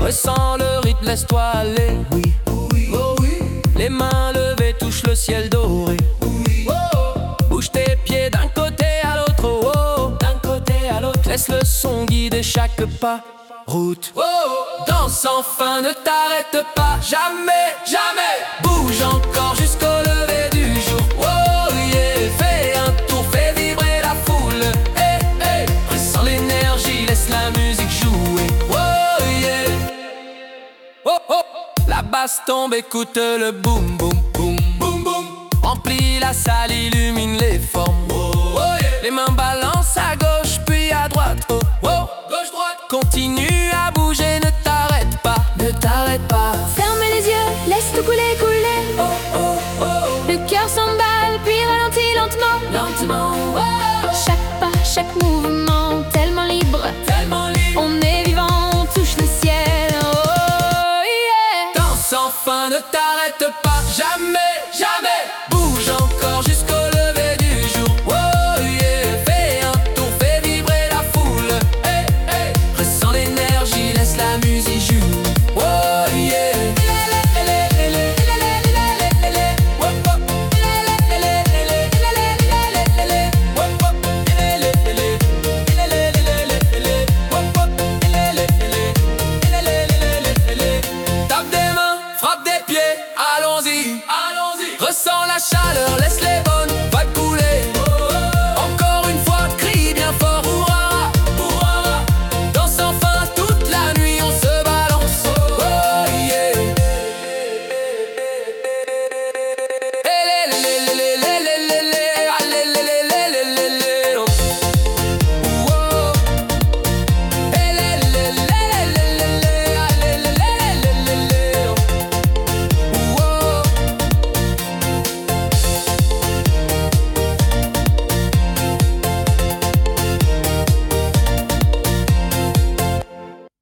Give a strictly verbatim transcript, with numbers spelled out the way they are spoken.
Ressens le rythme, laisse-toi aller. Oui, oui, oh oui. Les mains levées touchent le ciel doré. Oui, oh. Bouge tes pieds d'un côté à l'autre, oh, oh. D'un côté à l'autre. Laisse le son guider chaque pas. Route, oh, oh. Danse enfin, ne t'arrête pas. Jamais, jamais. Bouge encore jusqu'au lever du jour. Oh yeah. Fais un tour, fais vibrer la foule. Hey, hey. Ressens l'énergie, laisse la musique jouer. Oh yeah. Oh, oh. La basse tombe, écoute le boum, boum, boum, boum, boum. Remplis la salle, illumine les formes. Oh, oh yeah. Les mains balancent à gauche puis à droite. Oh, oh. Gauche, droite. Continue à bouger, ne t'arrête pas, ne t'arrête pas. Ferme les yeux, laisse tout couler, couler. Oh, oh, oh. Le cœur s'emballe, puis ralentit lentement. Lentement, oh. Chaque pas, chaque mouvement, tellement libre. Tellement libre. On est vivant, on touche le ciel. Oh yeah. Danse enfin, ne t'arrête pas. Jamais, jamais. Bouge encore jusqu'au lever du jour. Oh yeah. Fais un tour, fais vibrer la foule. Hey, hey. Ressens l'énergie, laisse la musique jouer.